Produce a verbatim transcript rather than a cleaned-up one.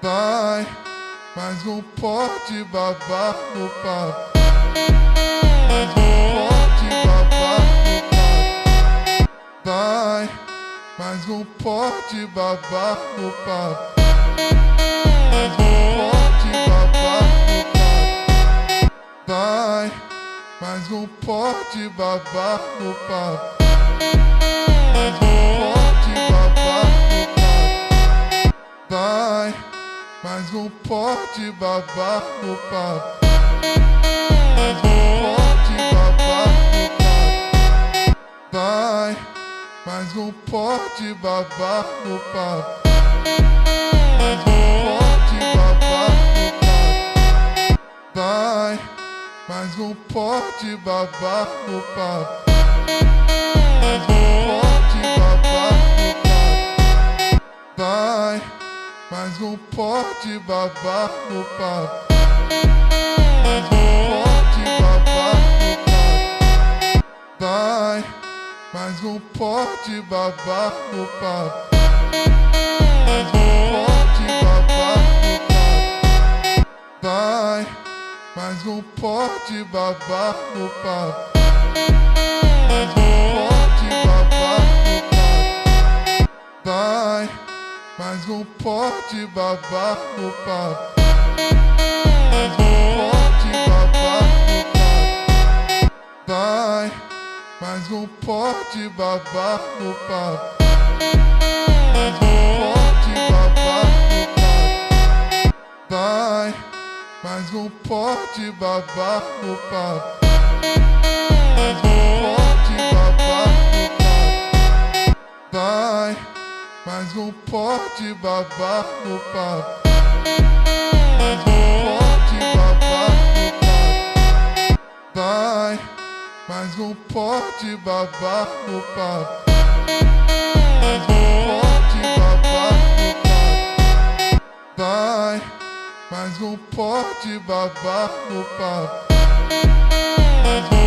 Vai, mas não pode babar no papo. Mas não pode babar no papo. Vai, mas não pode babar no papo. Mas não pode babar no papo. Vai, mas não pode babar no papo. Mas não pode babar no papo. Vai, mas não pode babar no papo. Mas não pode babar no papo. Vai, mas não pode babar no papo. Mas não pode babar no papo. Vai, mas não pode babar no papo. Mas não pode babar no papo. Vai, mas não pode babar no papo. Mas não pode babar no papo. Vai, mas não pode babar no papo. Mas não pode babar no papo. Vai, mas não pode babar no papo. Mas não pode babar no papo. Vai, mas não pode babar no papo. Mas não pode babar no papo. Vai, mas não pode babar no papo. Mas não pode babar no papo. Vai, mas não pode babar no papo. Mas não pode babar no papo. Vai, mas não pode babar no papo. Mas não pode babar no papo. Vai, mas não pode babar no papo. Mas não pode babar no papo. Vai, mas não pode babar no papo. Mas não